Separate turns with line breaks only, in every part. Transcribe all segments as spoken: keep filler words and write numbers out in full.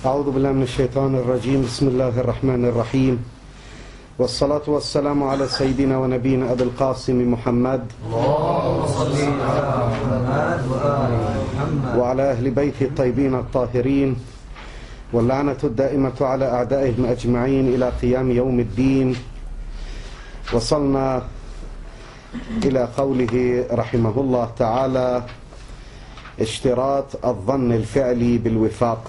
أعوذ بالله من الشيطان الرجيم. بسم الله الرحمن الرحيم، والصلاة والسلام على سيدنا ونبينا أبي القاسم محمد
اللهم صل على محمد وآل محمد
وعلى أهل بيته الطيبين الطاهرين، واللعنة الدائمة على أعدائهم أجمعين إلى قيام يوم الدين. وصلنا إلى قوله رحمه الله تعالى: اشتراط الظن الفعلي بالوفاق.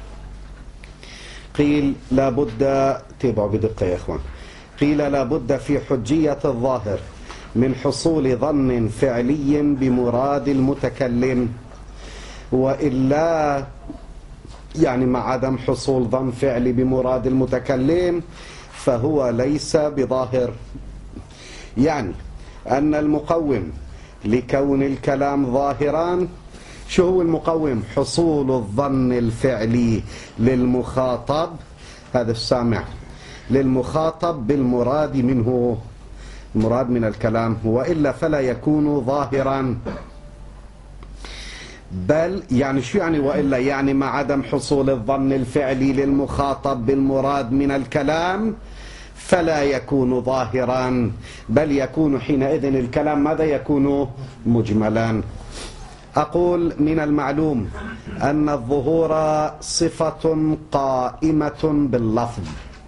قيل لا بد، تابعوا بدقة يا إخوان، قيل لا بد في حجية الظاهر من حصول ظن فعلي بمراد المتكلم، وإلا يعني مع عدم حصول ظن فعلي بمراد المتكلم فهو ليس بظاهر. يعني أن المقوم لكون الكلام ظاهرا، شو هو المقوم؟ حصول الظن الفعلي للمخاطب، هذا السامع، للمخاطب بالمراد منه، المراد من الكلام، وإلا فلا يكون ظاهرا. بل يعني شو يعني وإلا؟ يعني مع عدم حصول الظن الفعلي للمخاطب بالمراد من الكلام فلا يكون ظاهرا، بل يكون حينئذ الكلام ماذا يكون؟ مجملا. أقول من المعلوم أن الظهور صفة قائمة باللفظ،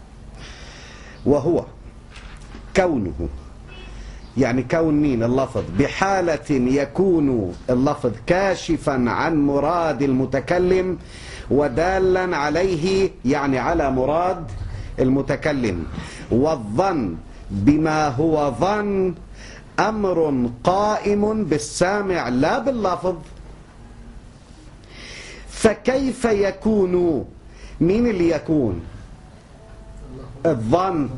وهو كونه، يعني كون مين؟ اللفظ، بحالة يكون اللفظ كاشفا عن مراد المتكلم ودالا عليه، يعني على مراد المتكلم. والظن بما هو ظن أمر قائم بالسامع لا باللفظ. فكيف يكون؟ مين اللي يكون؟ الظن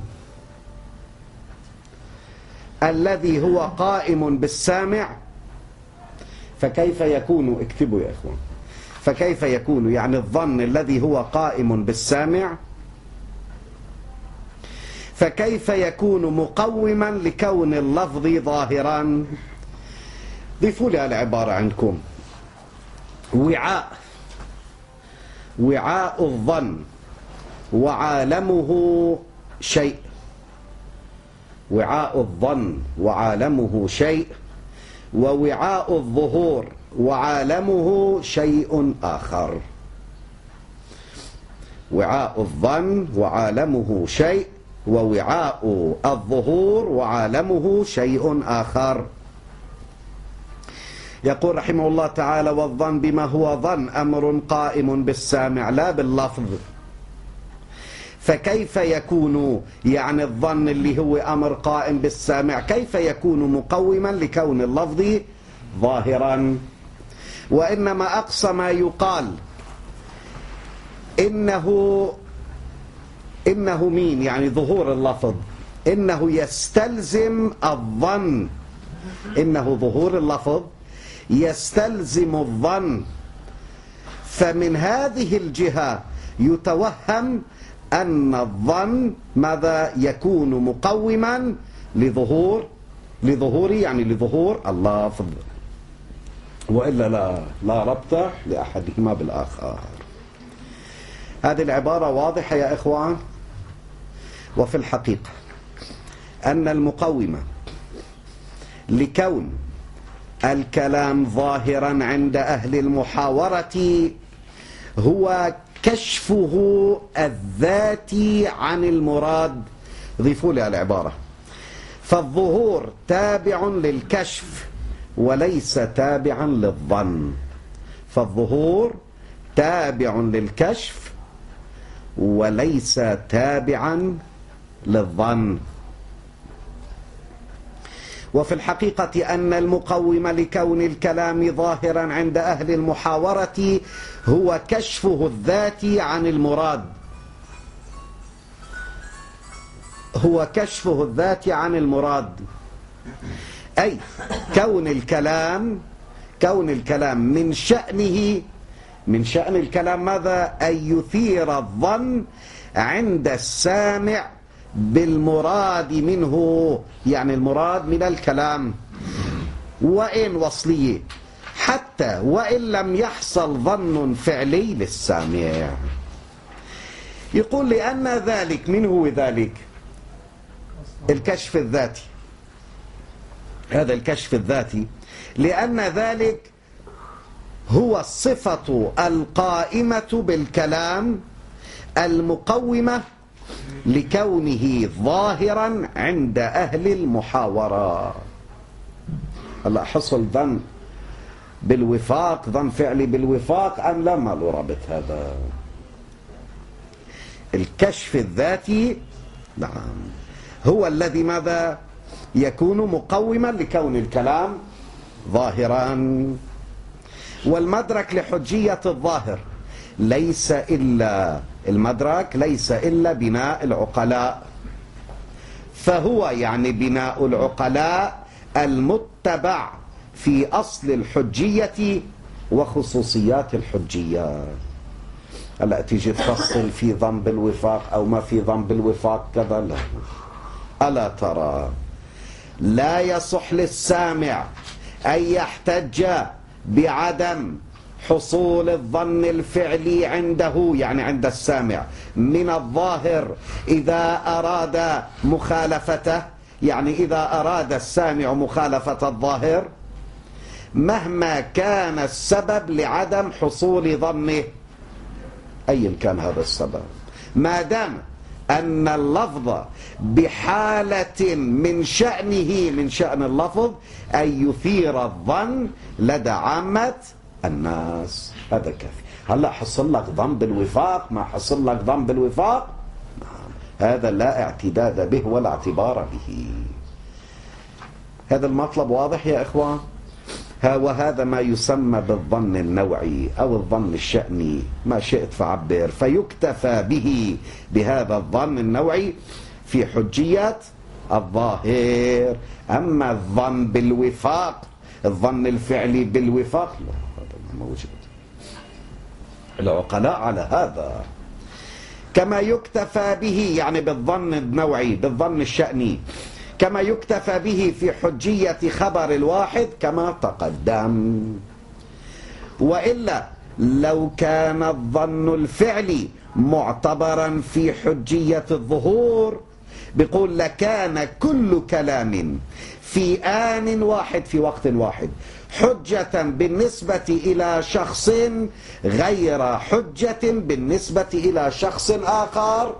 الذي هو قائم بالسامع. فكيف يكون؟ اكتبوا يا إخوان. فكيف يكون يعني الظن الذي هو قائم بالسامع، فكيف يكون مقوما لكون اللفظ ظاهرا؟ ضيفوا لي العبارة عندكم: وعاء وعاء الظن وعالمه شيء، وعاء الظن وعالمه شيء، ووعاء الظهور وعالمه شيء آخر. وعاء الظن وعالمه شيء، ووعاء الظهور وعالمه شيء آخر. يقول رحمه الله تعالى: والظن بما هو ظن أمر قائم بالسامع لا باللفظ. فكيف يكون يعني الظن اللي هو أمر قائم بالسامع كيف يكون مقوما لكون اللفظ ظاهرا؟ وإنما أقصى ما يقال إنه إنه مين؟ يعني ظهور اللفظ، إنه يستلزم الظن، إنه ظهور اللفظ يستلزم الظن. فمن هذه الجهة يتوهم أن الظن ماذا؟ يكون مقوما لظهور لظهور يعني لظهور اللفظ، وإلا لا لا ربط لأحدهما بالآخر. هذه العبارة واضحة يا إخوان. وفي الحقيقة أن المقوم لكون الكلام ظاهرا عند أهل المحاورة هو كشفه الذاتي عن المراد. ضيفوا لي العبارة: فالظهور تابع للكشف وليس تابعا للظن. فالظهور تابع للكشف وليس تابعا للظن. وفي الحقيقة أن المقوم لكون الكلام ظاهرا عند أهل المحاورة هو كشفه الذاتي عن المراد، هو كشفه الذاتي عن المراد، أي كون الكلام كون الكلام من شأنه من شأن الكلام ماذا؟ أن يثير الظن عند السامع بالمراد منه، يعني المراد من الكلام، وإن وصلية، حتى وإن لم يحصل ظن فعلي للسامع. يقول لأن ذلك، من هو ذلك؟ الكشف الذاتي. هذا الكشف الذاتي لأن ذلك هو الصفة القائمة بالكلام المقومة لكونه ظاهرا عند أهل المحاورة. هلا حصل ظن بالوفاق، ظن فعلي بالوفاق أم لا؟ ما له رابط هذا. الكشف الذاتي نعم هو الذي ماذا؟ يكون مقوما لكون الكلام ظاهرا. والمدرك لحجية الظاهر ليس إلا المدرك ليس إلا بناء العقلاء، فهو يعني بناء العقلاء المتبع في أصل الحجية وخصوصيات الحجية. هلا تيجي تفصل في ظن بالوفاق أو ما في ظن بالوفاق كذا، لا. ألا ترى لا يصح للسامع أن يحتج بعدم حصول الظن الفعلي عنده، يعني عند السامع، من الظاهر إذا أراد مخالفته، يعني إذا أراد السامع مخالفة الظاهر مهما كان السبب لعدم حصول ظنه، أيا كان هذا السبب، ما دام أن اللفظ بحالة من شأنه من شأن اللفظ أن يثير الظن لدى عامة الناس. هذا كافي. هلا حصل لك ظن بالوفاق، ما حصل لك ظن بالوفاق، هذا لا اعتداد به ولا اعتبار به. هذا المطلب واضح يا إخوان؟ ها وهذا ما يسمى بالظن النوعي أو الظن الشأني، ما شئت فعبر. فيكتفى به بهذا الظن النوعي في حجية الظاهر. أما الظن بالوفاق، الظن الفعلي بالوفاق، لا، هذا موجود. العقلاء على هذا. كما يكتفى به يعني بالظن النوعي بالظن الشأني، كما يكتفى به في حجية خبر الواحد كما تقدم. وإلا لو كان الظن الفعلي معتبرا في حجية الظهور بيقول لكان كل كلام في آن واحد في وقت واحد حجة بالنسبة إلى شخص غير حجة بالنسبة إلى شخص آخر.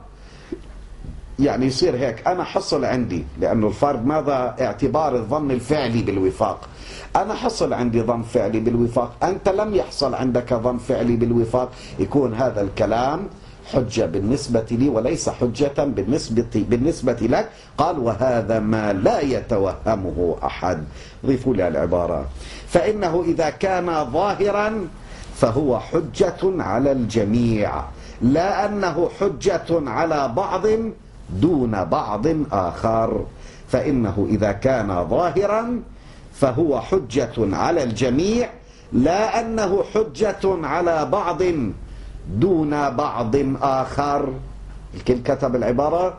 يعني يصير هيك، أنا حصل عندي، لأنه الفرق ماذا؟ اعتبار الظن الفعلي بالوفاق. أنا حصل عندي ظن فعلي بالوفاق، أنت لم يحصل عندك ظن فعلي بالوفاق، يكون هذا الكلام حجة بالنسبة لي وليس حجة بالنسبة, بالنسبة لك. قال وهذا ما لا يتوهمه أحد. ضيفوا لي العبارة. فإنه إذا كان ظاهرا فهو حجة على الجميع، لا أنه حجة على بعض دون بعض آخر. فإنه إذا كان ظاهرا فهو حجة على الجميع، لا أنه حجة على بعض دون بعض آخر. الكل كتب العبارة.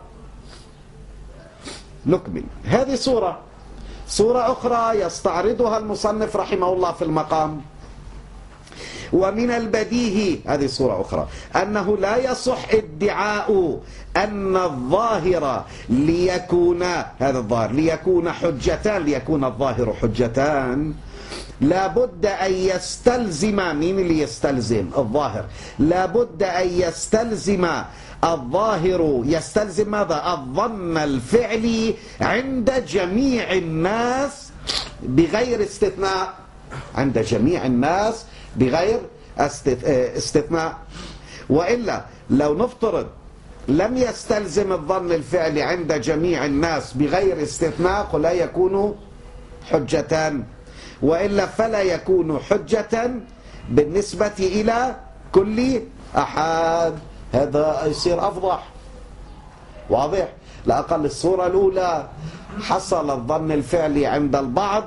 نكمل. هذه صورة صورة أخرى يستعرضها المصنف رحمه الله في المقام. ومن البديهي، هذه صورة أخرى، أنه لا يصح ادعاء أن الظاهر ليكون هذا الظاهر ليكون حجتان ليكون الظاهر حجتان لابد أن يستلزم. مين اللي يستلزم؟ الظاهر. لابد أن يستلزم الظاهر يستلزم ماذا؟ الظن الفعلي عند جميع الناس بغير استثناء. عند جميع الناس بغير استثناء. وإلا لو نفترض لم يستلزم الظن الفعلي عند جميع الناس بغير استثناء لا يكون حجتان، وإلا فلا يكون حجة بالنسبة إلى كل أحد. هذا يصير أفضح. واضح؟ لأقل الصورة الأولى حصل الظن الفعلي عند البعض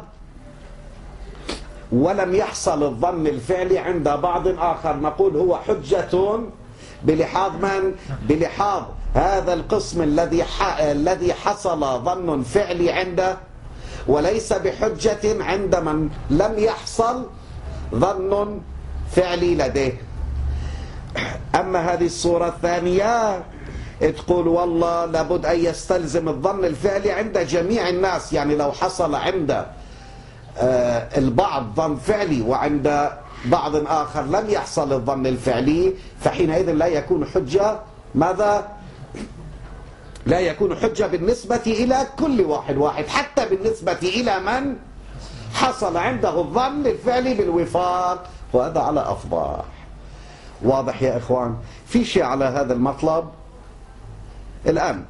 ولم يحصل الظن الفعلي عند بعض آخر، نقول هو حجة بلحاظ من؟ بلحاظ هذا القسم الذي الذي حصل ظن فعلي عنده، وليس بحجة عند من لم يحصل ظن فعلي لديه. أما هذه الصورة الثانية تقول والله لابد أن يستلزم الظن الفعلي عند جميع الناس، يعني لو حصل عند البعض ظن فعلي وعند بعض آخر لم يحصل الظن الفعلي، فحينئذ لا يكون حجة. ماذا؟ لا يكون حجة بالنسبة إلى كل واحد واحد، حتى بالنسبة إلى من حصل عنده الظن الفعلي بالوفاق، وهذا على أفضح. واضح يا إخوان؟ في شيء على هذا المطلب الآن،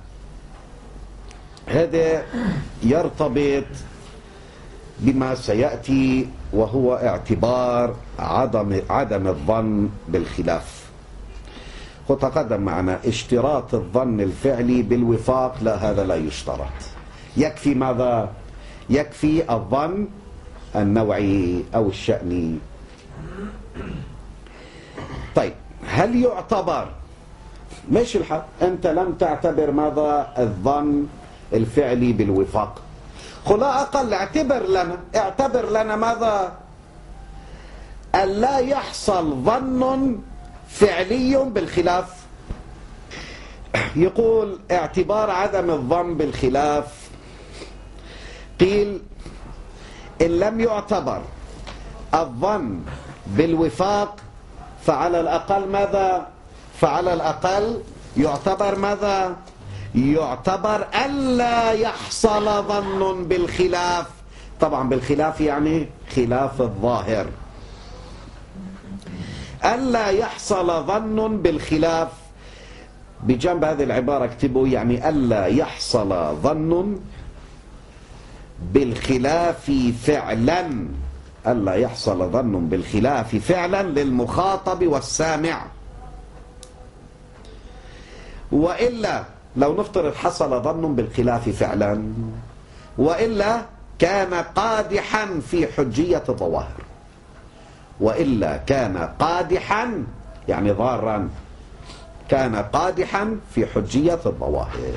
هذا يرتبط بما سيأتي، وهو اعتبار عدم عدم الظن بالخلاف. وتقدم معنا اشتراط الظن الفعلي بالوفاق، لا هذا لا يشترط، يكفي ماذا؟ يكفي الظن النوعي أو الشأني. طيب هل يعتبر، ماشي الحق أنت لم تعتبر ماذا؟ الظن الفعلي بالوفاق، خلا أقل اعتبر لنا اعتبر لنا ماذا؟ أن لا يحصل ظن فعلي بالخلاف. يقول اعتبار عدم الظن بالخلاف، قيل إن لم يعتبر الظن بالوفاق فعلى الأقل ماذا؟ فعلى الأقل يعتبر ماذا؟ يعتبر ألا يحصل ظن بالخلاف. طبعا بالخلاف يعني خلاف الظاهر. ألا يحصل ظن بالخلاف، بجنب هذه العبارة اكتبوا يعني ألا يحصل ظن بالخلاف فعلا، ألا يحصل ظن بالخلاف فعلا للمخاطب والسامع. وإلا لو نفترض حصل ظن بالخلاف فعلا، وإلا كان قادحا في حجية الظواهر، وإلا كان قادحا يعني ضارا، كان قادحا في حجية الظواهر.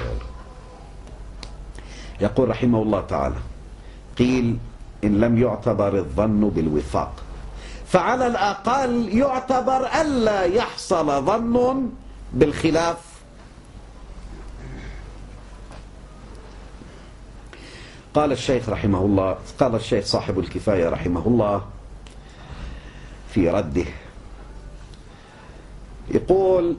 يقول رحمه الله تعالى قيل إن لم يعتبر الظن بالوفاق فعلى الأقل يعتبر ألا يحصل ظن بالخلاف. قال الشيخ رحمه الله، قال الشيخ صاحب الكفاية رحمه الله في رده، يقول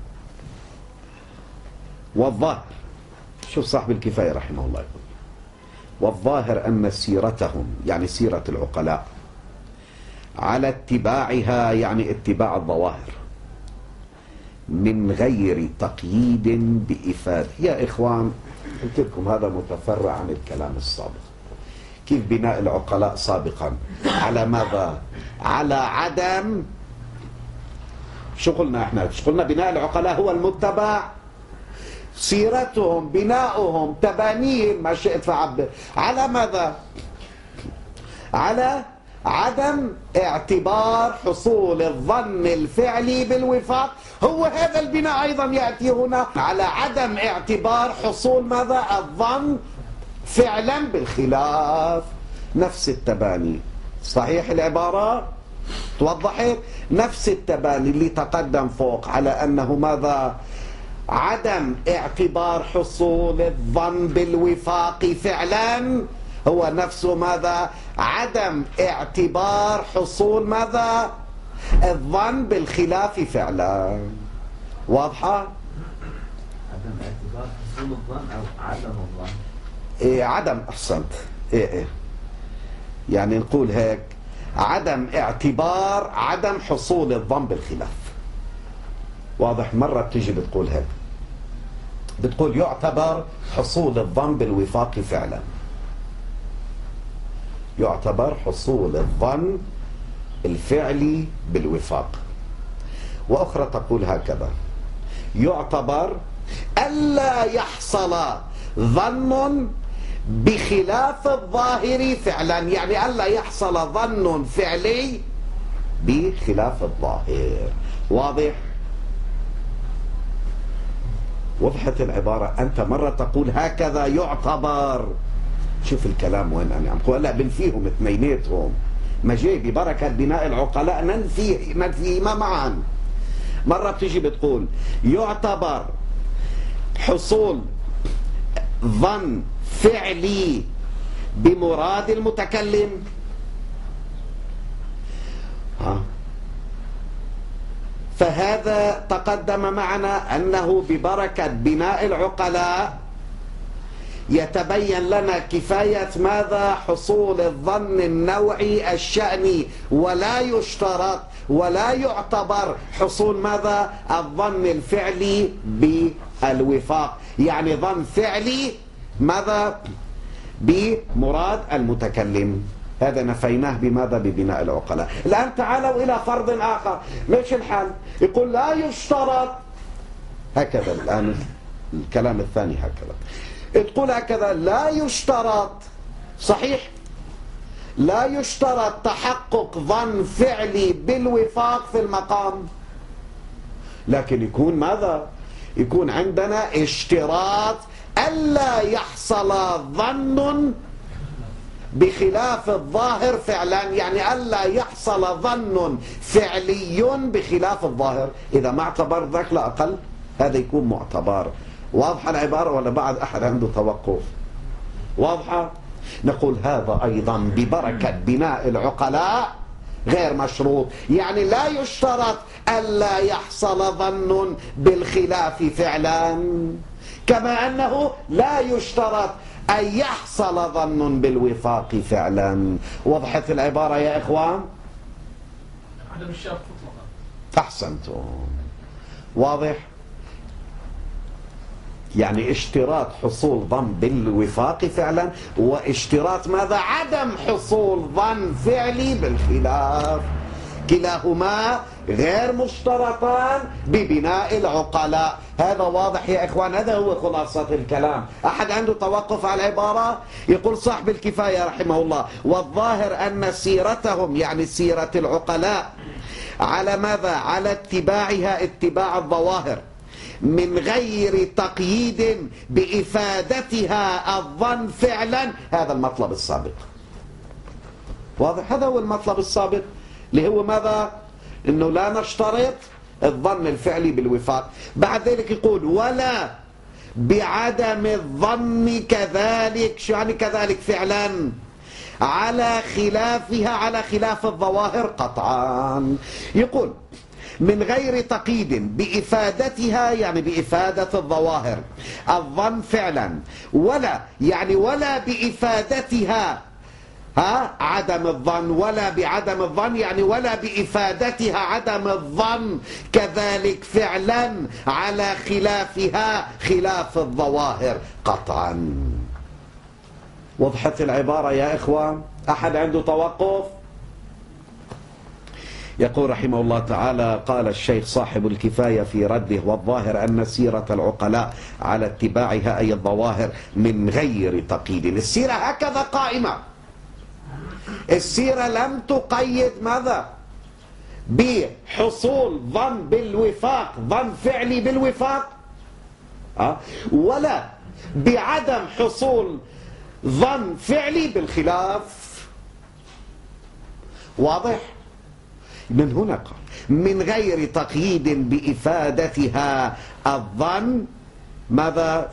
والظاهر، شوف صاحب الكفاية رحمه الله يقول والظاهر أن سيرتهم يعني سيرة العقلاء على اتباعها يعني اتباع الظواهر من غير تقييد بإفادة. يا إخوان قلت لكم هذا متفرع عن الكلام السابق. كيف بناء العقلاء سابقا على ماذا؟ على عدم، شو قلنا احنا؟ شو قلنا؟ بناء العقلاء هو المتبع، سيرتهم بناؤهم تبانيهم ما شئت فعبر، على ماذا؟ على عدم اعتبار حصول الظن الفعلي بالوفاق. هو هذا البناء أيضا يأتي هنا على عدم اعتبار حصول ماذا؟ الظن فعلا بالخلاف. نفس التباني، صحيح العبارة توضحت؟ نفس التباني اللي تقدم فوق على أنه ماذا؟ عدم اعتبار حصول الظن بالوفاق فعلا، هو نفسه ماذا؟ عدم اعتبار حصول ماذا؟ الظن بالخلاف فعلا. واضحة؟
عدم اعتبار حصول الظن أو عدم الظن؟
إيه عدم، أحسنت. إيه إيه يعني نقول هيك عدم اعتبار عدم حصول الظن بالخلاف. واضح؟ مرة بتيجي بتقول هيك، بتقول يعتبر حصول الظن بالوفاق فعلا، يعتبر حصول الظن الفعلي بالوفاق. وأخرى تقول هكذا يعتبر ألا يحصل ظن بخلاف الظاهر فعلا، يعني ألا يحصل ظن فعلي بخلاف الظاهر. واضح؟ وضحت العبارة؟ أنت مرة تقول هكذا يعتبر، شوف الكلام وين أنا عم قول، لا بنفيهم اثنيناتهم، ما جاي ببركة بناء العقلاء ننفي ننفيهما معا. مرة بتيجي بتقول يعتبر حصول ظن فعلي بمراد المتكلم. ها. فهذا تقدم معنا أنه ببركة بناء العقلاء يتبين لنا كفاية ماذا؟ حصول الظن النوعي الشأني، ولا يشترط ولا يعتبر حصول ماذا؟ الظن الفعلي بالوفاق، يعني ظن فعلي ماذا؟ بمراد المتكلم. هذا نفيناه بماذا؟ ببناء العقلاء. الآن تعالوا إلى فرض آخر، مش الحال يقول لا يشترط هكذا. الآن الكلام الثاني هكذا، تقول هكذا لا يشترط، صحيح لا يشترط تحقق ظن فعلي بالوفاق في المقام، لكن يكون ماذا؟ يكون عندنا اشتراط ألا يحصل ظن بخلاف الظاهر فعلا، يعني ألا يحصل ظن فعلي بخلاف الظاهر. إذا ما اعتبر ذاك لا أقل هذا يكون معتبر. واضحة العبارة ولا بعد أحد عنده توقف؟ واضحة؟ نقول هذا أيضا ببركة بناء العقلاء غير مشروط، يعني لا يشترط ألا يحصل ظن بالخلاف فعلا، كما أنه لا يشترط أن يحصل ظن بالوفاق فعلا. وضحت العبارة يا إخوان؟
عدم الشرط مطلقا.
أحسنتم. واضح؟ يعني اشتراط حصول ظن بالوفاق فعلا، واشتراط ماذا؟ عدم حصول ظن فعلي بالخلاف، كلاهما غير مشترطان ببناء العقلاء. هذا واضح يا إخوان؟ هذا هو خلاصة الكلام. أحد عنده توقف على العبارة؟ يقول صاحب الكفاية رحمه الله والظاهر أن سيرتهم، يعني سيرة العقلاء، على ماذا؟ على اتباعها اتباع الظواهر من غير تقييد بإفادتها الظن فعلا. هذا المطلب السابق. واضح؟ هذا هو المطلب السابق اللي هو ماذا؟ انه لا نشترط الظن الفعلي بالوفاق. بعد ذلك يقول ولا بعدم الظن كذلك. شو يعني كذلك؟ فعلا على خلافها، على خلاف الظواهر قطعا. يقول من غير تقييد بإفادتها، يعني بإفادة الظواهر الظن فعلا، ولا يعني ولا بإفادتها ها عدم الظن، ولا بعدم الظن يعني ولا بإفادتها عدم الظن كذلك فعلا على خلافها خلاف الظواهر قطعا. وضحت العبارة يا إخوان؟ أحد عنده توقف؟ يقول رحمه الله تعالى قال الشيخ صاحب الكفاية في رده والظاهر أن سيرة العقلاء على اتباعها أي الظواهر من غير تقييد. السيرة هكذا قائمة، السيرة لم تقيد ماذا؟ بحصول ظن بالوفاق، ظن فعلي بالوفاق، أه؟ ولا بعدم حصول ظن فعلي بالخلاف. واضح؟ من هنا قال من غير تقييد بإفادتها الظن ماذا؟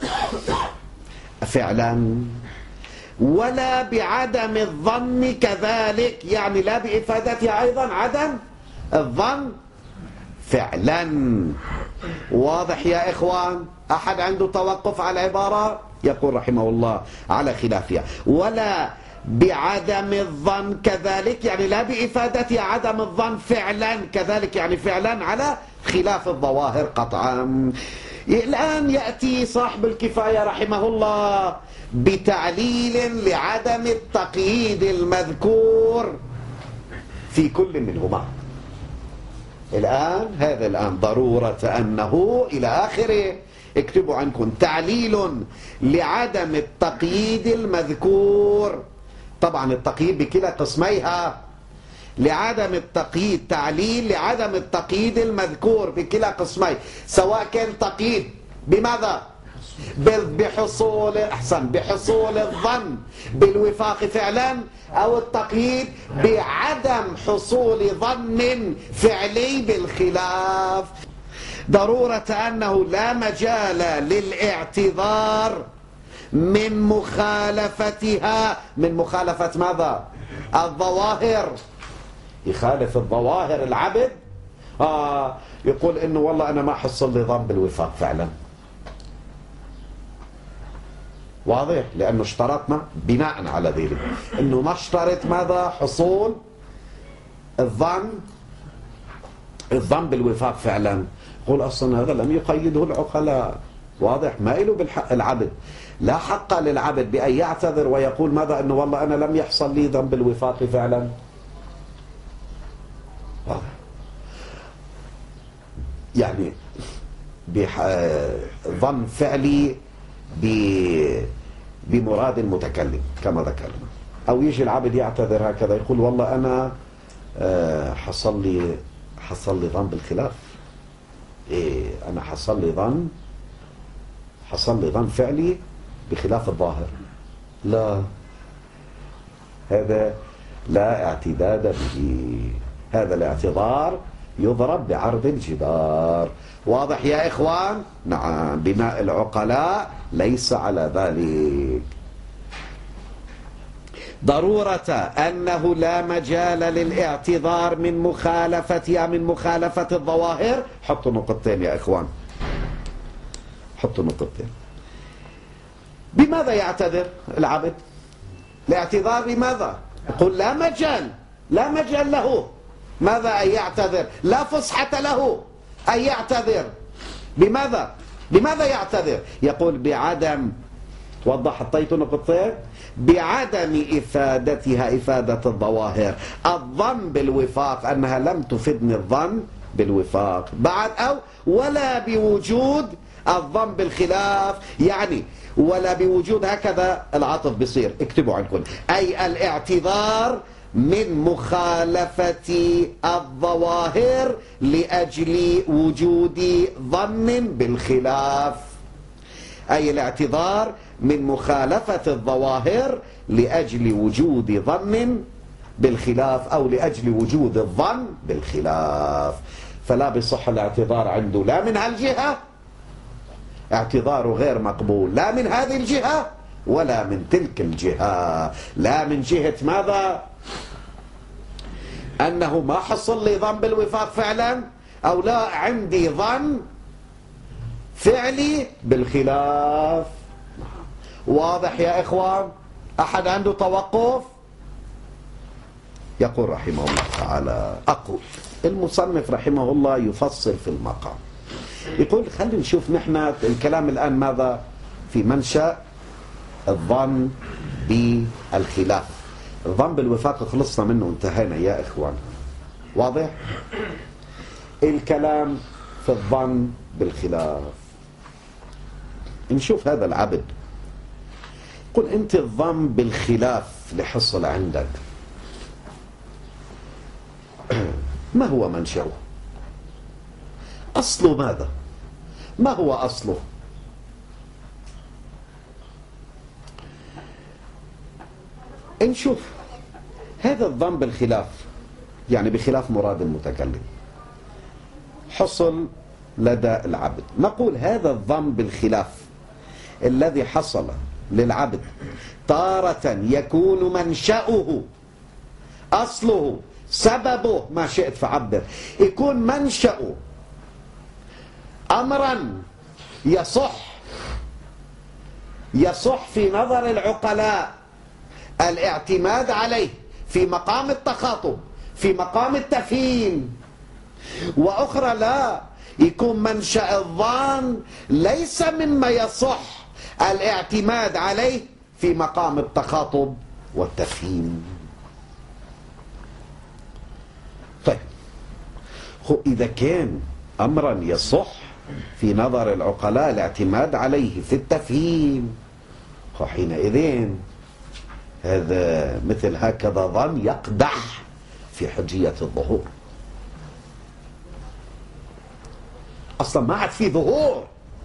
فعلا، ولا بعدم الظن كذلك، يعني لا بإفادتها أيضا عدم الظن فعلا. واضح يا إخوان؟ أحد عنده توقف على العبارة؟ يقول رحمه الله على خلافها ولا بعدم الظن كذلك، يعني لا بإفادتها عدم الظن فعلا كذلك، يعني فعلا على خلاف الظواهر قطعا. الآن يأتي صاحب الكفاية رحمه الله بتعليل لعدم التقييد المذكور في كل منهما. الآن هذا الآن ضرورة أنه إلى آخره اكتبوا عنكم تعليل لعدم التقييد المذكور. طبعا التقييد بكلا قسميها، لعدم التقييد تعليل لعدم التقييد المذكور بكلا قسمي، سواء كان تقييد بماذا؟ بحصول احسن بحصول الظن بالوفاق فعلا، او التقييد بعدم حصول ظن فعلي بالخلاف. ضرورة أنه لا مجال للاعتذار من مخالفتها. من مخالفة ماذا؟ الظواهر. يخالف الظواهر العبد، آه يقول إنه والله أنا ما حصل لي ظن بالوفاق فعلا. واضح؟ لأنه اشترطنا بناء على ذلك إنه ما اشترط ماذا؟ حصول الظن الظن بالوفاق فعلا. يقول أصلا هذا لم يقيده العقلاء. واضح؟ ما له بالحق العبد، لا حق للعبد بأن يعتذر ويقول ماذا؟ إنه والله أنا لم يحصل لي ظن بالوفاق فعلا. واضح؟ يعني بح... ظن فعلي بمراد المتكلم كما ذكرنا. أو يجي العبد يعتذر هكذا يقول والله أنا حصل لي حصل لي ظن بالخلاف. إيه أنا حصل لي ظن حصل لي ظن فعلي بخلاف الظاهر. لا، هذا لا اعتداد به. هذا الاعتذار يضرب بعرض الجدار. واضح يا إخوان؟ نعم، بناء العقلاء ليس على ذلك. ضرورة أنه لا مجال للاعتذار من مخالفتها من مخالفة الظواهر. حطوا نقطتين يا إخوان، حطوا نقطتين. بماذا يعتذر العبد؟ الاعتذار بماذا؟ يقول لا مجال لا مجال له ماذا أن يعتذر، لا فسحة له أن يعتذر. بماذا؟ بماذا يعتذر؟ يقول بعدم، توضح، حطيت نقطتين، بعدم إفادتها إفادة الظواهر. الظن بالوفاق أنها لم تفدني الظن بالوفاق بعد، أو ولا بوجود الظن بالخلاف، يعني ولا بوجود، هكذا العطف بصير، اكتبوا عندكم، أي الاعتذار من مخالفة الظواهر لأجل وجود ظن بالخلاف. أي الاعتذار من مخالفة الظواهر لأجل وجود ظن بالخلاف أو لأجل وجود الظن بالخلاف. فلا بصح الاعتذار عنده لا من هالجهة، اعتذاره غير مقبول لا من هذه الجهة ولا من تلك الجهة. لا من جهة ماذا؟ أنه ما حصل لي ظن بالوفاق فعلا، أو لا عندي ظن فعلي بالخلاف. واضح يا إخوان؟ أحد عنده توقف؟ يقول رحمه الله تعالى، أقول المصنف رحمه الله يفصل في المقام، يقول خلينا نشوف نحن الكلام الآن ماذا في منشأ الظن بالخلاف. الظن بالوفاق خلصنا منه، انتهينا يا إخوان. واضح؟ الكلام في الظن بالخلاف. نشوف هذا العبد، قل أنت الظن بالخلاف اللي حصل عندك ما هو منشأه؟ أصله ماذا؟ ما هو أصله؟ نشوف هذا الظن بالخلاف، يعني بخلاف مراد المتكلم، حصل لدى العبد. نقول هذا الظن بالخلاف الذي حصل للعبد تارة يكون منشأه، أصله، سببه، ما شئت فعبر، يكون منشأه أمرا يصح يصح في نظر العقلاء الاعتماد عليه في مقام التخاطب، في مقام التفهيم، وأخرى لا، يكون منشأ الظن ليس مما يصح الاعتماد عليه في مقام التخاطب والتفهيم. طيب إذا كان أمرا يصح في نظر العقلاء الاعتماد عليه في التفهيم، حينئذ هذا مثل هكذا ظن يقدح في حجية الظهور. أصلا ما عاد في ظهور،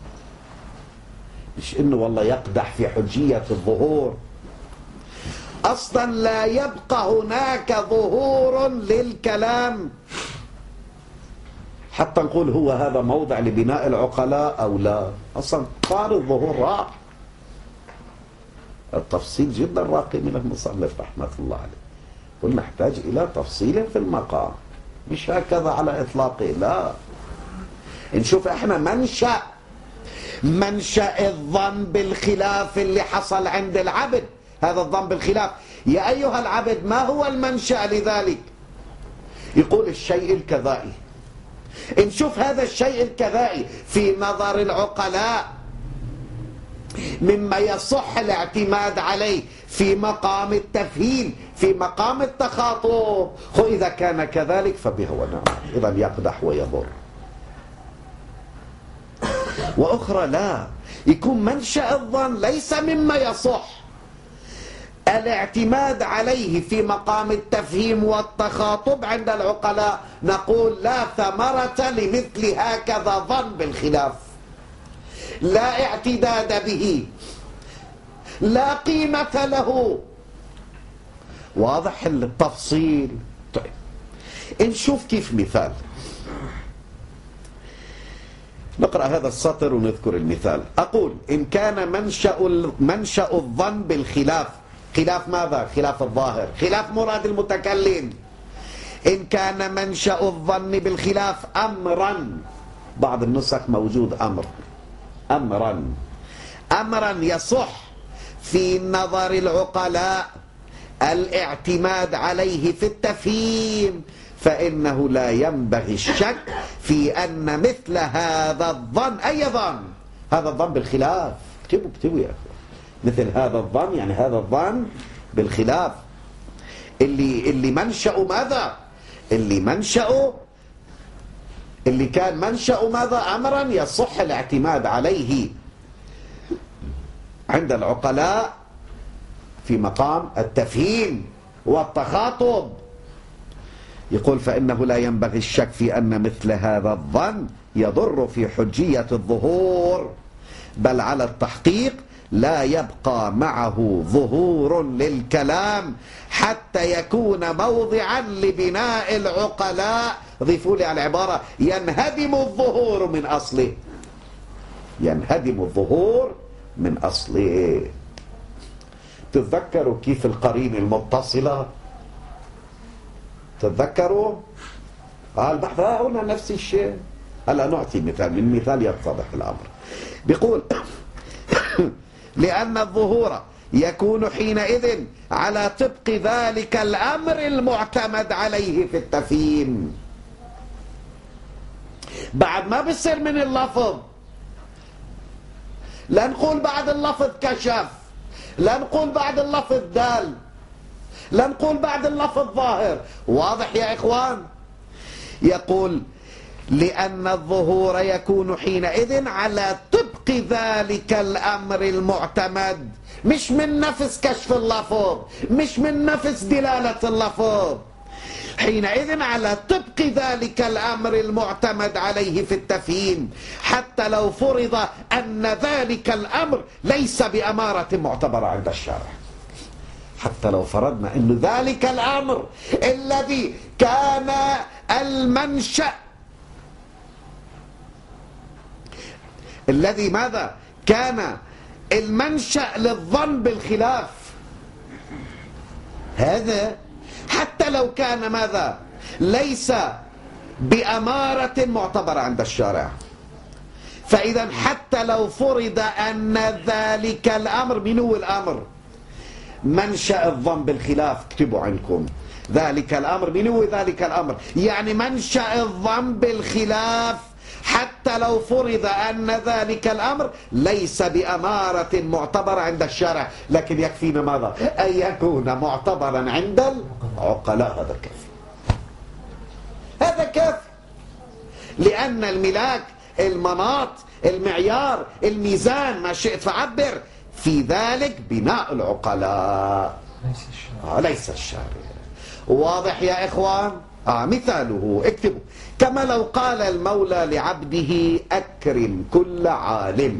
مش إنه والله يقدح في حجية الظهور، أصلا لا يبقى هناك ظهور للكلام حتى نقول هو هذا موضع لبناء العقلاء أو لا. أصلا قال الظهور راح. التفصيل جدا راقي من المصنف رحمة الله عليه، قل نحتاج إلى تفصيل في المقام، مش هكذا على إطلاقه، لا. نشوف احنا منشأ منشأ الظن بالخلاف اللي حصل عند العبد. هذا الظن بالخلاف، يا أيها العبد ما هو المنشأ لذلك؟ يقول الشيء الكذائي. نشوف هذا الشيء الكذائي في نظر العقلاء مما يصح الاعتماد عليه في مقام التفهيم، في مقام التخاطب. إذا كان كذلك فبه ونعم، إذا يقدح ويضر. وأخرى لا، يكون منشأ الظن ليس مما يصح الاعتماد عليه في مقام التفهيم والتخاطب عند العقلاء. نقول لا ثمرة لمثل هكذا ظن بالخلاف، لا اعتداد به، لا قيمة له. واضح التفصيل؟ طيب نشوف كيف مثال. نقرأ هذا السطر ونذكر المثال. أقول إن كان منشأ منشأ الظن بالخلاف، خلاف ماذا؟ خلاف الظاهر، خلاف مراد المتكلم. إن كان منشأ الظن بالخلاف أمرا، بعض النسخ موجود أمر، أمرا أمرا يصح في نظر العقلاء الاعتماد عليه في التفهيم، فإنه لا ينبغي الشك في أن مثل هذا الظن، أي ظن؟ هذا الظن بالخلاف. اكتبوا اكتبوا يا أخوة، مثل هذا الظن، يعني هذا الظن بالخلاف اللي اللي منشأه ماذا؟ اللي منشأه اللي كان منشأه ماذا؟ أمرا يصح الاعتماد عليه عند العقلاء في مقام التفهيم والتخاطب. يقول فإنه لا ينبغي الشك في أن مثل هذا الظن يضر في حجية الظهور، بل على التحقيق لا يبقى معه ظهور للكلام حتى يكون موضعا لبناء العقلاء. ضيفوا لي على العبارة ينهدم الظهور من أصله، ينهدم الظهور من أصله. تتذكروا كيف القرين المتصلة؟ تتذكروا؟ آه البحث هنا نفس الشيء. هلا نعطي مثال، من مثال يتضح الأمر. بيقول لأن الظهور يكون حينئذ على طبق ذلك الأمر المعتمد عليه في التفهيم. بعد ما بصير من اللفظ، لا نقول بعد اللفظ كشف، لا نقول بعد اللفظ دال، لا نقول بعد اللفظ ظاهر. واضح يا إخوان؟ يقول لأن الظهور يكون حينئذ على طبق ذلك الأمر المعتمد، مش من نفس كشف اللفظ، مش من نفس دلالة اللفظ. حينئذ على طبق ذلك الأمر المعتمد عليه في التفهيم، حتى لو فرض أن ذلك الأمر ليس بأمارة معتبرة عند الشارع. حتى لو فرضنا أن ذلك الأمر الذي كان المنشأ، الذي ماذا؟ كان المنشأ للظن بالخلاف، هذا حتى لو كان ماذا؟ ليس بأمارة معتبرة عند الشارع. فإذا حتى لو فرض أن ذلك الأمر، من هو الأمر؟ منشأ الظن بالخلاف. اكتبوا عنكم ذلك الأمر، من هو ذلك الأمر؟ يعني منشأ الظن بالخلاف، حتى لو فرض أن ذلك الأمر ليس بأمارة معتبرة عند الشارع، لكن يكفينا ماذا؟ أن يكون معتبرا عند العقلاء. هذا كافي، هذا كافي. لأن الملاك، المناط، المعيار، الميزان، ما شئت فعبر، في ذلك بناء العقلاء ليس الشارع. واضح يا إخوان؟ آه مثاله اكتبوا: كما لو قال المولى لعبده أكرم كل عالم.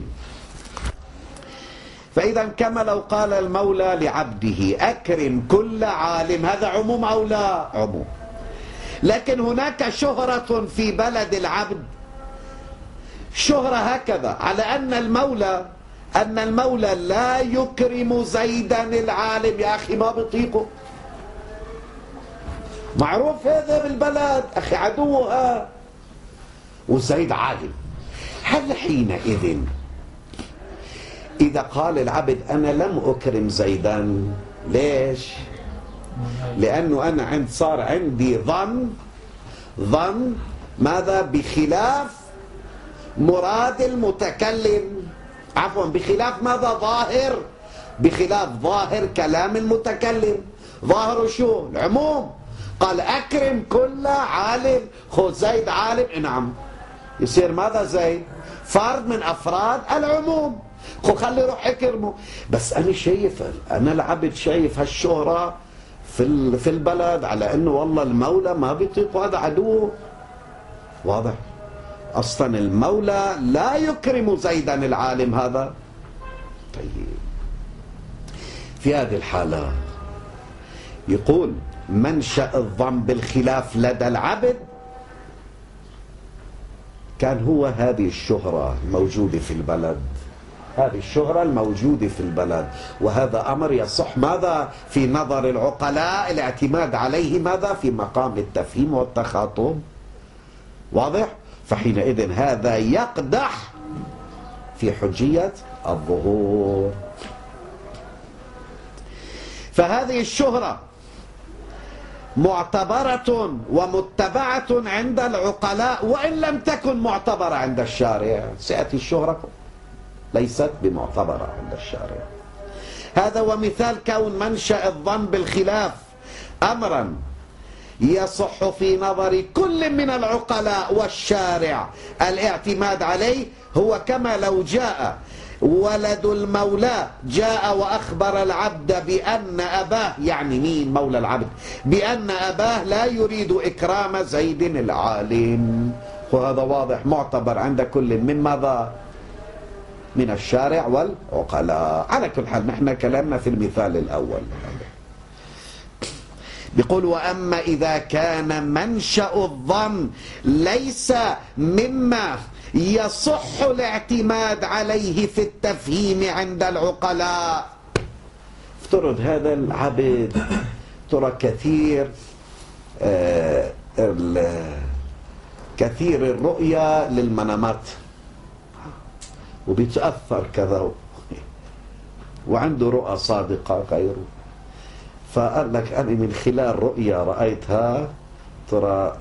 فإذا كما لو قال المولى لعبده أكرم كل عالم، هذا عموم أو لا؟ عموم. لكن هناك شهرة في بلد العبد، شهرة هكذا على أن المولى أن المولى لا يكرم زيدا العالم. يا أخي ما بيطيقه، معروف هذا بالبلد، أخي عدوها، وزيد عالم. هل حينئذ إذا قال العبد أنا لم أكرم زيدا، ليش؟ لأنه أنا عند صار عندي ظن ظن ماذا؟ بخلاف مراد المتكلم، عفوا بخلاف ماذا؟ ظاهر، بخلاف ظاهر كلام المتكلم. ظاهر شو؟ العموم. قال أكرم كل عالم، خذ زيد عالم، نعم، يصير ماذا؟ زيد فرد من أفراد العموم، خو خلي روح اكرمه. بس أنا شايف، أنا العبد شايف هالشهرة في في البلد على أنه والله المولى ما بيطيق، هذا عدوه. واضح؟ أصلا المولى لا يكرم زيدا العالم هذا. طيب في هذه الحالة يقول منشأ الظن بالخلاف لدى العبد كان هو هذه الشهرة الموجودة في البلد، هذه الشهرة الموجودة في البلد، وهذا أمر يصح ماذا؟ في نظر العقلاء الاعتماد عليه ماذا؟ في مقام التفهيم والتخاطب. واضح؟ فحينئذ هذا يقدح في حجية الظهور. فهذه الشهرة معتبرة ومتبعة عند العقلاء وإن لم تكن معتبرة عند الشارع. سيأتي الشهرة ليست بمعتبرة عند الشارع. هذا ومثال كون منشأ الظن بالخلاف أمرا يصح في نظر كل من العقلاء والشارع الاعتماد عليه، هو كما لو جاء ولد المولى جاء وأخبر العبد بأن أباه، يعني مين؟ مولى العبد، بأن أباه لا يريد إكرام زيد العالم. وهذا واضح معتبر عند كل من ماذا؟ من الشارع والعقلاء. على كل حال نحن كلامنا في المثال الأول. بيقول وأما إذا كان منشأ الظن ليس مما يصح الاعتماد عليه في التفهيم عند العقلاء. افترض هذا العبد ترى كثير آه كثير الرؤية للمنامات وبيتأثر كذا وعنده رؤى صادقة غيره، فقال لك أنا من خلال رؤيا رأيتها ترى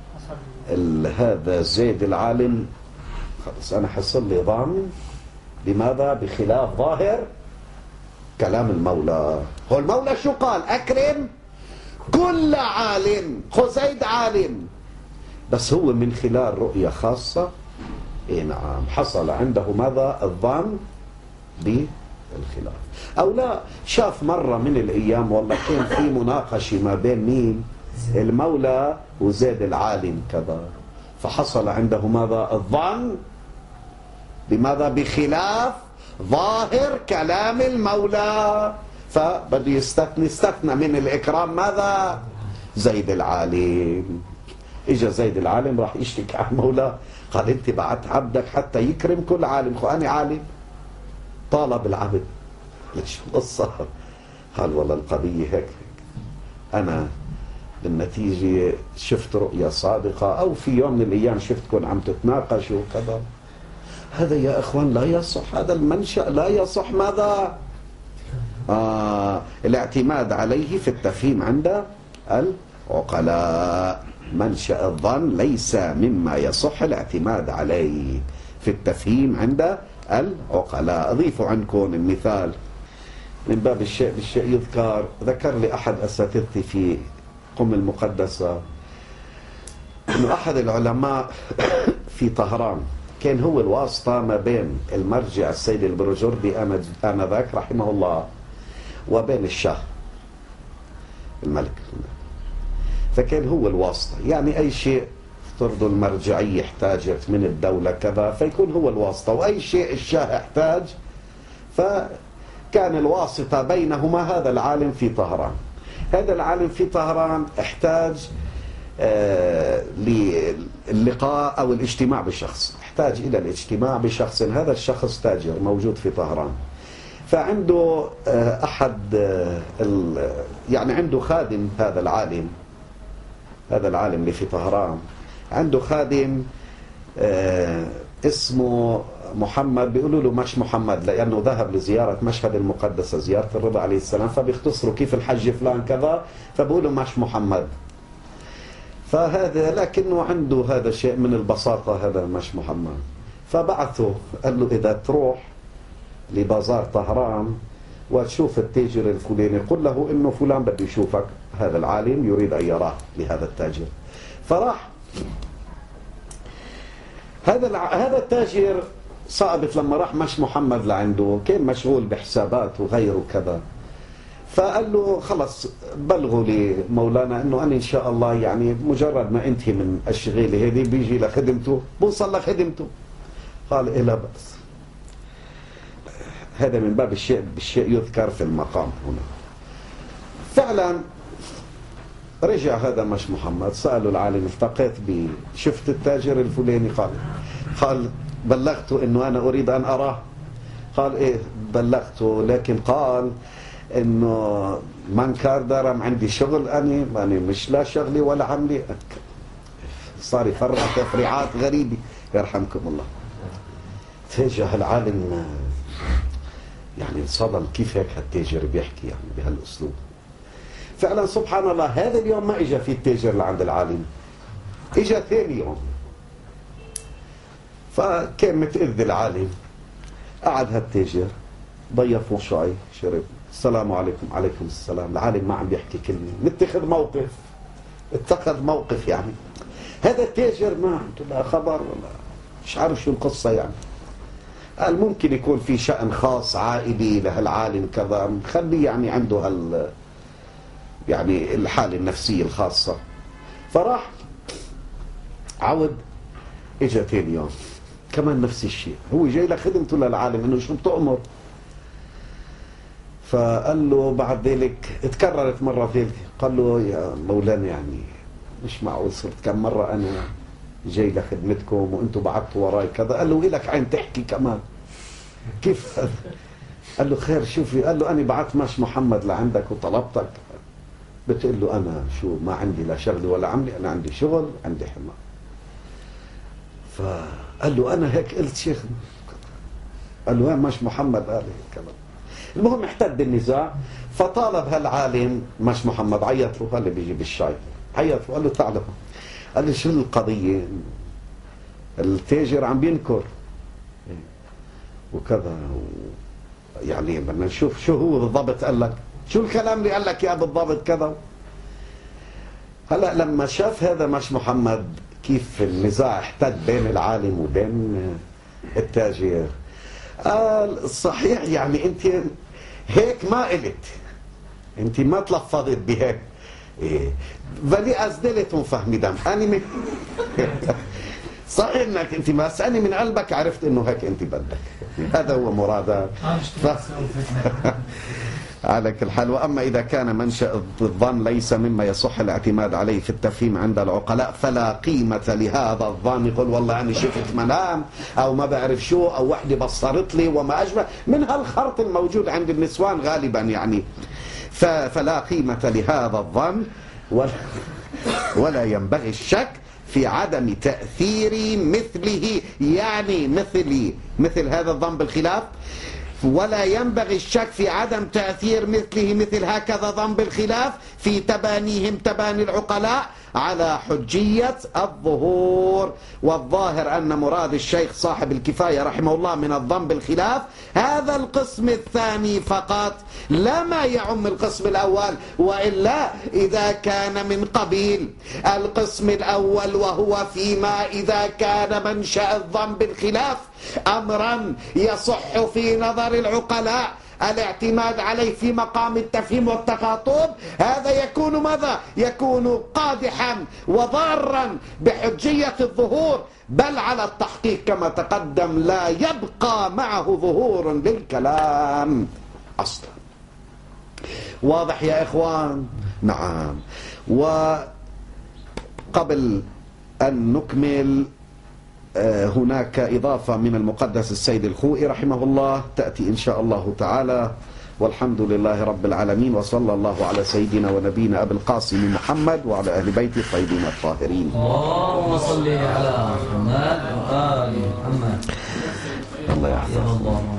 هذا زيد العالم، خلص أنا حصل لي ظن بماذا؟ بخلاف ظاهر كلام المولى. هو المولى شو قال؟ أكرم كل عالم، خذ زيد عالم، بس هو من خلال رؤية خاصة إيه نعم حصل عنده ماذا؟ الظن بالخلاف. أو لا، شاف مرة من الأيام والله كان في مناقشة ما بين مين؟ المولى وزيد العالم كذا، فحصل عنده ماذا؟ الظن بماذا؟ بخلاف ظاهر كلام المولى، فبده يستثني استثنى من الإكرام ماذا؟ زيد العالم. إجا زيد العالم راح يشتكي على المولى، قال أنت بعت عبدك حتى يكرم كل عالم، خو أنا عالم. طالب العبد ليش القصة؟ قال والله القضية هيك هيك، أنا بالنتيجة شفت رؤية صادقة، أو في يوم من الأيام شفتكم عم تتناقشوا وكذا. هذا يا إخوان لا يصح، هذا المنشأ لا يصح ماذا؟ آه الاعتماد عليه في التفهيم عند العقلاء. منشأ الظن ليس مما يصح الاعتماد عليه في التفهيم عند العقلاء. أضيف عنكم المثال من باب الشيء بالشيء يذكر. ذكر لي أحد أساتذتي في قم المقدسة أنه أحد العلماء في طهران كان هو الواسطة ما بين المرجع السيد البروجردي آنذاك رحمه الله وبين الشاه الملك، فكان هو الواسطة. يعني أي شيء افترضوا المرجعية احتاجت من الدولة كذا فيكون هو الواسطة، وأي شيء الشاه احتاج فكان الواسطة بينهما هذا العالم في طهران. هذا العالم في طهران احتاج للقاء أو الاجتماع بشخص، احتاج إلى الاجتماع بشخص، هذا الشخص تاجر موجود في طهران، فعنده أحد يعني عنده خادم، هذا العالم هذا العالم اللي في طهران عنده خادم اسمه محمد، بيقولوا له مش محمد لأنه ذهب لزيارة مشهد المقدسة، زيارة الرضا عليه السلام، فبيختصروا كيف الحج فلان كذا، فبيقولوا مش محمد. فهذا لكنه عنده هذا شيء من البساطة، هذا مش محمد. فبعثه قال له إذا تروح لبازار طهران وتشوف التاجر الفلاني قل له إنه فلان بده يشوفك، هذا العالم يريد أن يراه لهذا التاجر. فراح هذا هذا التاجر صعبت لما راح مش محمد لعنده، كان مشغول بحسابات وغيره كذا، فقال له خلص بلغوا لي مولانا انه انا ان شاء الله يعني مجرد ما انتهي من الشغيله هذه بيجي لخدمته، بوصل لخدمته. قال إيه لا بأس، هذا من باب الشيء بالشيء يذكر في المقام هنا. فعلا رجع هذا مش محمد، سأله العالم التقيت ب شفت التاجر الفلاني؟ قال قال بلغته انه انا اريد ان اراه. قال ايه بلغته، لكن قال انه من كان درم عندي شغل، اني ماني مش لا شغلي ولا عملي، صار يفرع تفريعات غريبه يرحمكم الله. تجاه العالم يعني انصدم، كيف هيك هالتاجر بيحكي يعني بهالاسلوب. فعلا سبحان الله هذا اليوم ما اجى في التاجر لعند العالم، اجى ثاني يوم، فكان متأذي العالم. قعد هالتاجر ضيفه شوي، شرب، السلام عليكم. عليكم السلام. العالم ما عم بيحكي كلمه، متخذ موقف، اتخذ موقف يعني. هذا التاجر ما عنده لا خبر ولا مش عارف شو القصه يعني. قال ممكن يكون في شأن خاص عائلي لهالعالم كذا، خليه يعني عنده هال يعني الحالة النفسية الخاصة. فراح عود، اجى ثاني يوم كمان نفس الشيء، هو جاي لخدمته للعالم انه شو بتأمر. فقال له بعد ذلك اتكررت مرة ثالثة، قال له يا مولانا يعني مش معقول صرت كم مرة انا جاي لخدمتكم وانتم بعتوا وراي كذا. قال له إلك عين تحكي كمان، كيف؟ قال له خير شوفي. قال له انا بعت مش محمد لعندك وطلبتك، بتقول له انا شو ما عندي لا شغلي ولا عملي، انا عندي شغل عندي حمار. فقال له انا هيك قلت شيخ. قال له وين مش محمد؟ قال هيك كلام. المهم احتد النزاع، فطالب هالعالم مش محمد، عيط له، قال له بيجيب الشاي، عيط له قال له تعال. قال له شو القضيه؟ التاجر عم بينكر وكذا و... يعني بدنا نشوف شو هو بالضبط. قال لك شو الكلام اللي قال لك يا بالضبط كذا. هلا لما شاف هذا مش محمد كيف النزاع احتد بين العالم وبين التاجر، قال صحيح يعني انت هيك ما قلت، انت ما تلفظت بهيك. إيه فلي ازدلتهم فهمي دم اني من صحيح انك انت ما سألني من قلبك عرفت انه هيك انت بدك، هذا هو مرادك. ف... على كل حال. واما اذا كان منشأ الظن ليس مما يصح الاعتماد عليه في التفهيم عند العقلاء فلا قيمة لهذا الظن. يقول والله انا شفت منام او ما بعرف شو او وحده بصرت لي وما اشبه من هالخرط الموجود عند النسوان غالبا يعني. ف... فلا قيمة لهذا الظن ولا, ولا ينبغي الشك في عدم تأثير مثله، يعني مثلي مثل هذا الظن بالخلاف، ولا ينبغي الشك في عدم تأثير مثله مثل هكذا ظن بالخلاف في تبانيهم تباني العقلاء على حجية الظهور. والظاهر أن مراد الشيخ صاحب الكفاية رحمه الله من الظن بالخلاف هذا القسم الثاني فقط، لا ما يعم القسم الأول، وإلا إذا كان من قبيل القسم الأول وهو فيما إذا كان منشأ الظن بالخلاف أمرا يصح في نظر العقلاء الاعتماد عليه في مقام التفهيم والتخاطب، هذا يكون ماذا؟ يكون قادحا وضارا بحجية الظهور، بل على التحقيق كما تقدم لا يبقى معه ظهور للكلام أصلا. واضح يا إخوان؟ نعم. و قبل أن نكمل هناك إضافة من المقدس السيد الخوئي رحمه الله تأتي إن شاء الله تعالى. والحمد لله رب العالمين، وصلى الله على سيدنا ونبينا أبي القاسم محمد وعلى أهل بيته الطيبين الطاهرين.
اللهم صل على محمد وآل محمد.
الله يحفظك.